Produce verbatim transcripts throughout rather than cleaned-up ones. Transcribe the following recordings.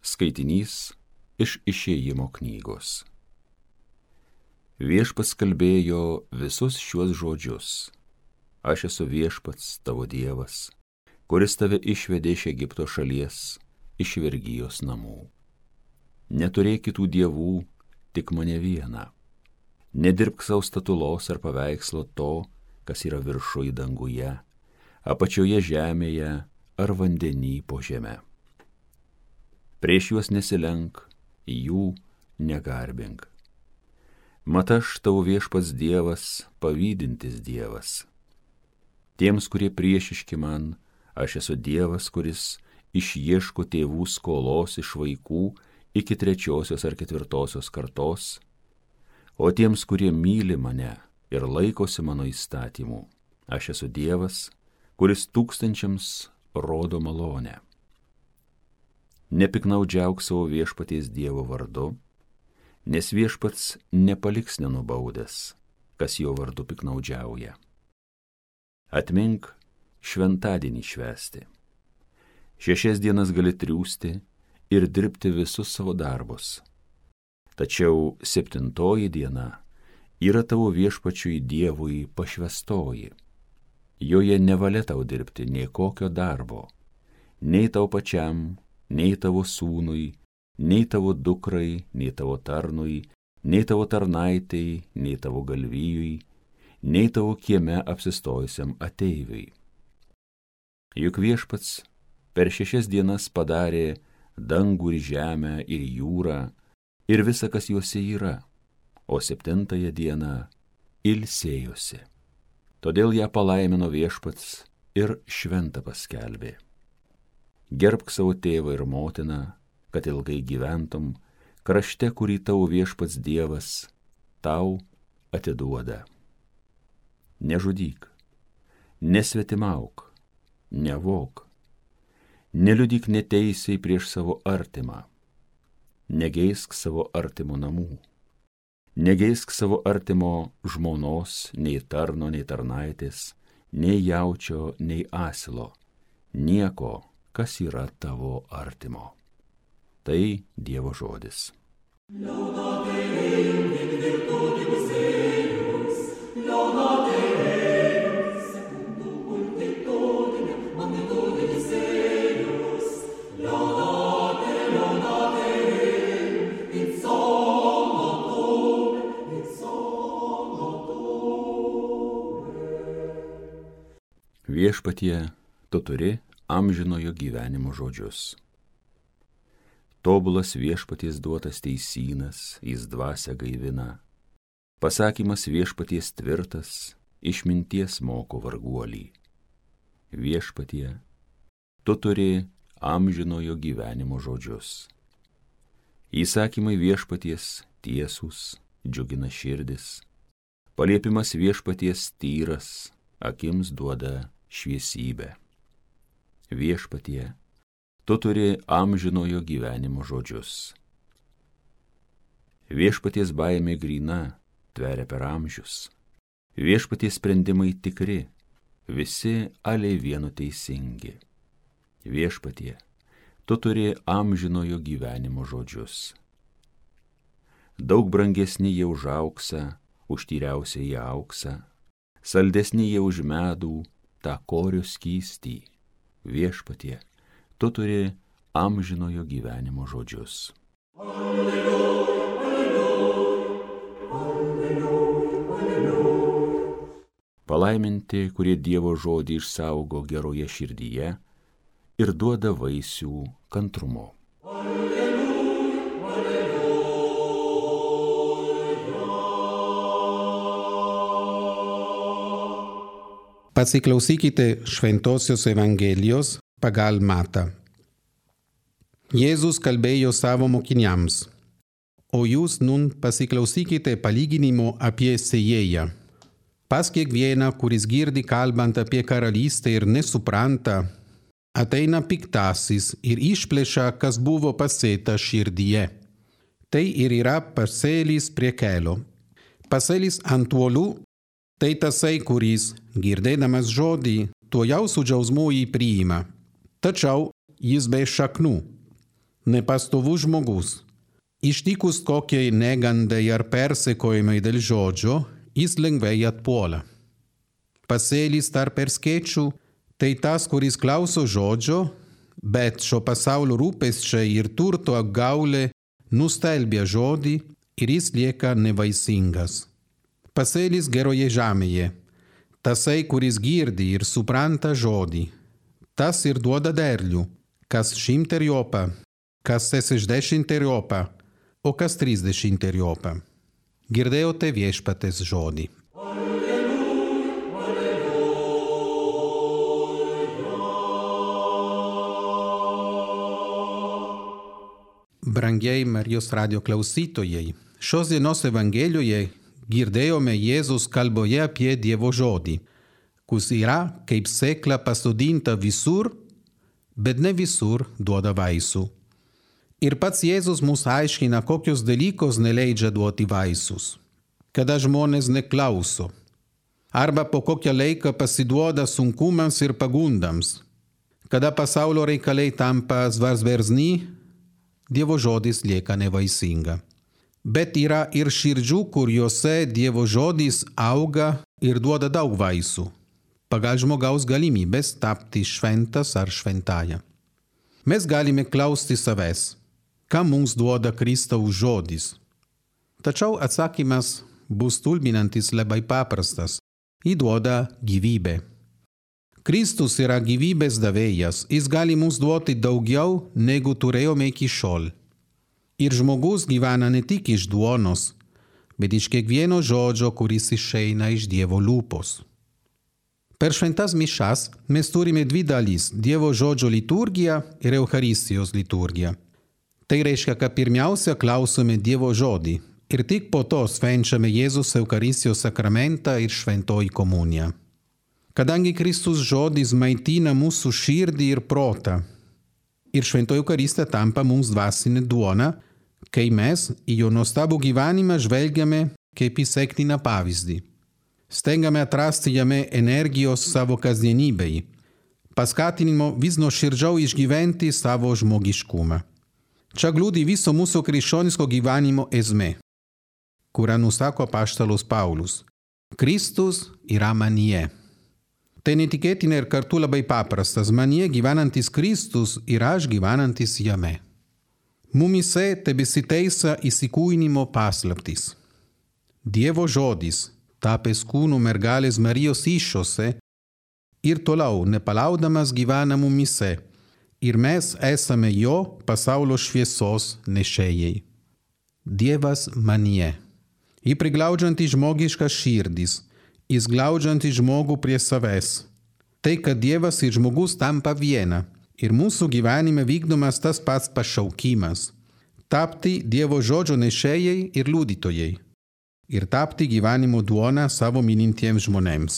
Skaitinys iš Išėjimo knygos. Viešpats kalbėjo visus šiuos žodžius. Aš esu viešpats, tavo Dievas, kuris tave išvedė iš Egipto šalies, iš vergijos namų. Neturėk kitų dievų, tik mane vieną. Nedirbk savo statulos ar paveikslo to, kas yra viršuj danguje, apačioje žemėje ar vandenį po žeme. Prieš juos nesilenk, jų negarbink. Mat aš tavo viešpats Dievas, pavydintis Dievas. Tiems, kurie priešiški man, aš esu Dievas, kuris išieško tėvų skolos iš vaikų iki trečiosios ar ketvirtosios kartos, o tiems, kurie myli mane ir laikosi mano įstatymų, aš esu Dievas, kuris tūkstančiams rodo malonę. Nepiknaudžiauk savo viešpaties Dievo vardu, nes viešpats nepaliks nenubaudęs, kas jo vardu piknaudžiauja. Atmink šventadienį švęsti. Šešias dienas gali triūsti ir dirbti visus savo darbus. Tačiau septintoji diena yra tavo viešpačiui Dievui pašvęstoji. Joje nevalia tau dirbti nei kokio darbo, nei tau pačiam, nei tavo sūnui, nei tavo dukrai, nei tavo tarnui, nei tavo tarnaitai, nei tavo galvijui, nei tavo kieme apsistojusiam ateiviui. Juk viešpats per šešias dienas padarė dangų ir žemę ir jūrą ir visa, kas juose yra, o septintąją dieną ilsėjosi. Todėl ją palaimino viešpats ir šventą paskelbė. Gerbk savo tėvą ir motiną, kad ilgai gyventum krašte, kurį tavo viešpats Dievas tau atiduoda. Nežudyk, nesvetimauk, nevok, neliudyk neteisiai prieš savo artimą, negeisk savo artimo namų, negeisk savo artimo žmonos, nei tarno, nei tarnaitės, nei jaučio, nei asilo, nieko, kas yra tavo artimo. Tai Dievo žodis. Laudate Deum in virtutibus eius, laudate Deum secundum multitudinem magnitudinis eius, laudate, laudate Deum in somno tuum, in somno tuum. Viešpatie, tu turi amžinojo gyvenimo žodžius. Tobulas viešpaties duotas teisynas, jis dvasią gaivina. Pasakymas viešpaties tvirtas, išminties moko varguolį. Viešpatie, tu turi amžinojo gyvenimo žodžius. Įsakymai viešpaties tiesūs, džiugina širdis. Paliepimas viešpaties tyras, akims duoda šviesybę. Viešpatie, tu turi amžinojo gyvenimo žodžius. Viešpaties baimė gryna, tveria per amžius. Viešpaties sprendimai tikri, visi aliai vienu teisingi. Viešpatie, tu turi amžinojo gyvenimo žodžius. Daug brangesni jie už auksą, už tyriausią jie auksą, saldesni jie už medų, tą korio skystį. Viešpatie, tu turi amžinojo gyvenimo žodžius. Alleluja, alleluja, alleluja, alleluja. Palaiminti, kurie Dievo žodį išsaugo geroje širdyje ir duoda vaisių kantrumo. Alleluja, alleluja. Pasiklausykite Šventosios Evangelijos pagal Matą. Jėzus kalbėjo savo mokiniams, o jūs nun pasiklausykite palyginimo apie sėjėją. Pas kiekvieną, kuris girdi kalbant apie karalystę ir nesupranta, ateina piktasis ir išplėšia, kas buvo pasėta širdyje. Tai ir yra pasėlis prie kelio. Pasėlis ant uolų, tai tasai, kuris, girdėdamas žodį, tuojau su džiaugsmu jį priima. Tačiau jis be šaknų. nepastovus žmogus. Ištikus kokiai negandai ar persekiojimai dėl žodžio, jis lengvai atpuola. Pasėlis tarp erškėčių tai tas, kuris klauso žodžio, bet šio pasaulio rūpesčiai ir turto apgaulė nustelbia žodį ir jis lieka nevaisingas. Pasėlis geroje žemėje, tasai, kuris girdi ir supranta žodį, tas ir duoda derlių, kas šimteriopą, kas šešiasdešimteriopą, o kas trisdešimteriopą. Girdėjote viešpaties žodį. Brangiai Marijos radio klausytojai, šios dienos Evangelijoje girdėjome Jėzus kalboje apie Dievo žodį, kuris yra kaip sėkla pasodinta visur, bet ne visur duoda vaisių. Ir pats Jėzus mus aiškina, kokius dalykus neleidžia duoti vaisius. Kada žmonės neklauso, arba po kokią laiką pasiduoda sunkumams ir pagundams, kada pasaulio reikalai tampa svarsversni, Dievo žodis lieka nevaisinga. Bet yra ir širdžių, kuriuose Dievo žodis auga ir duoda daug vaisių, pagal žmogaus galimybės tapti šventas ar šventąja. Mes galime klausti savęs, ką mums duoda Kristaus žodis. Tačiau atsakymas bus stulbinantis labai paprastas. Jis duoda gyvybę. Kristus yra gyvybės davėjas, jis gali mums duoti daugiau, negu turėjome iki šiol. Ir žmogus gyvena ne tik iš duonos, bet iš kiekvieno žodžio, kuris išeina iš Dievo lūpos. Per šventas mišas mes turime dvi dalys – Dievo žodžio liturgiją ir Eucharistijos liturgiją. Tai reiškia, kad pirmiausia klausome Dievo žodį ir tik po to švenčiame Jėzus Eucharistijos sakramentą ir šventoji komuniją. Kadangi Kristus žodis maitina mūsų širdį ir protą, ir šventoji Eucharistija tampa mums dvasinė duona, kai mes į jo nuostabų gyvenimą žvelgiame kaip į sektiną pavyzdį. Stengame atrasti jame energijos savo kasdienybei, paskatinimo vis nuoširdžiau išgyventi savo žmogiškumą. Čia glūdi viso mūsų krikščioniško gyvenimo esmė, kurią nusako apaštalas Paulius. Kristus yra manyje. Tai netikėtina ir kartu labai paprastas. Manyje gyvenantis Kristus ir aš gyvenantis jame. Mumise tebesiteisa įsikūnijimo paslaptis. Dievo žodis, tapęs kūnu mergelės Marijos įsčiose, ir toliau nepalaudamas gyvena mumise, ir mes esame jo pasaulio šviesos nešėjai. Dievas manyje. Į priglaudžiantį žmogišką širdis, įsglaudžiantį žmogų prie savęs. Tai, kad Dievas ir žmogus tampa viena ir mūsų gyvenime vykdomas tas pats pašaukimas – tapti Dievo žodžio nešėjai ir liudytojai ir tapti gyvenimo duona savo mylintiems žmonėms.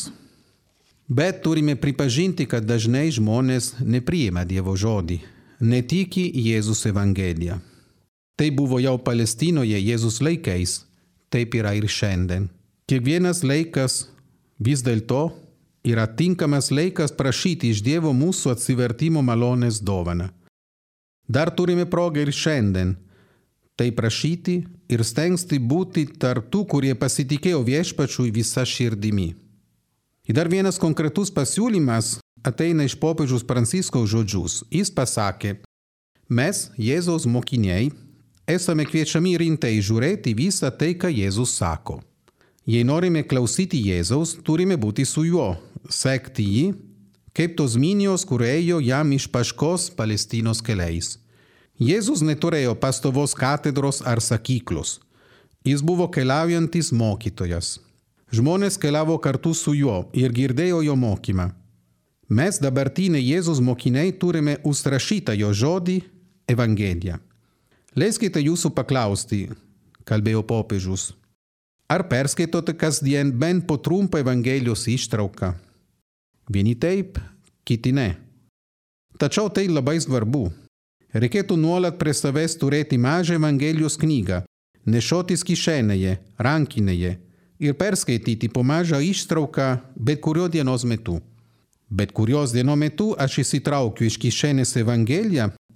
Bet turime pripažinti, kad dažnai žmonės nepriima Dievo žodį, netiki Jėzus Evangeliją. Tai buvo jau Palestinoje Jėzus laikais, taip yra ir šiandien. Kiekvienas laikas vis dėlto yra tinkamas laikas prašyti iš Dievo mūsų atsivertimo malonės dovaną. Dar turime progą ir šiandien tai prašyti ir stengti būti tarp tų, kurie pasitikėjo viešpačiui visa širdimi. Ir dar vienas konkretus pasiūlymas ateina iš popiežiaus Pranciškaus žodžius. Jis pasakė, mes, Jėzaus mokiniai, esame kviečiami rimtai žiūrėti visą tai, ką Jėzus sako. Jei norime klausyti Jėzaus, turime būti su juo, sekti jį, kaip tos minios, kur ėjo jam iš paskos Palestinos keliais. Jėzus neturėjo pastovos katedros ar sakyklos. Jis buvo keliaujantis mokytojas. Žmonės keliavo kartu su juo ir girdėjo jo mokymą. Mes dabartiniai Jėzus mokiniai turime užrašytą jo žodį Evangeliją. Leiskite jūsų paklausti, kalbėjo popiežius. Ar perskaitote kasdien bent po trumpą Evangelijos ištrauką? Vieni taip, kiti ne. Tačiau tai labai svarbu. Reikėtų nuolat prie savęs turėti mažą Evangelijos knygą, nešiotis kišenėje, rankinėje ir perskaityti po mažą ištrauką bet kurio dienos metu. Bet kurios dienos metu aš įsitraukiu iš kišenės Evangeliją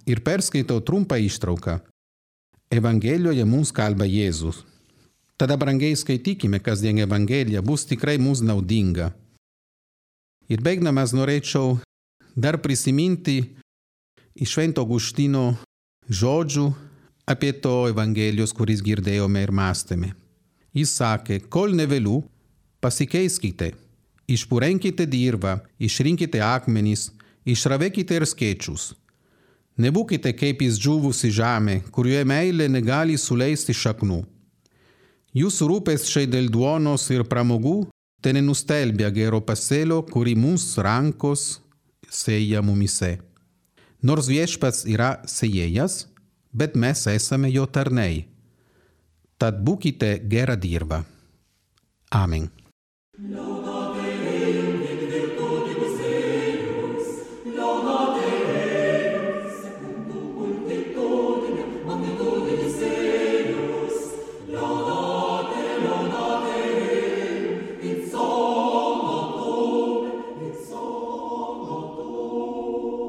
ir perskaitau trumpą ištrauką. Evangelijoje mums kalba Jėzus. Tada brangiai skaitykime kasdien Evangeliją, bus tikrai mums naudinga. Ir baigdamas norėčiau dar prisiminti iš Švento Augustino žodžių apie to Evangelijos, kuris girdėjome ir mąstėme. Jis sakė, kol nevėlu, pasikeiskite, išpurenkite dirvą, išrinkite akmenis, išravėkite ir skėčius. Nebūkite kaip išdžiūvusi žemė, kurioje meilė negali suleisti šaknų. Jūsų rūpesčiai dėl duonos ir pramogų te nenustelbia gero pasėlio, kurį mums rankos sėja mumise. Nors viešpats yra sėjėjas, bet mes esame jo tarnai. Tad būkite gera dirva. Amen.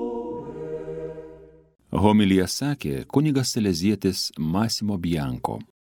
Homiliją sakė kunigas salezietis Massimo Bianco.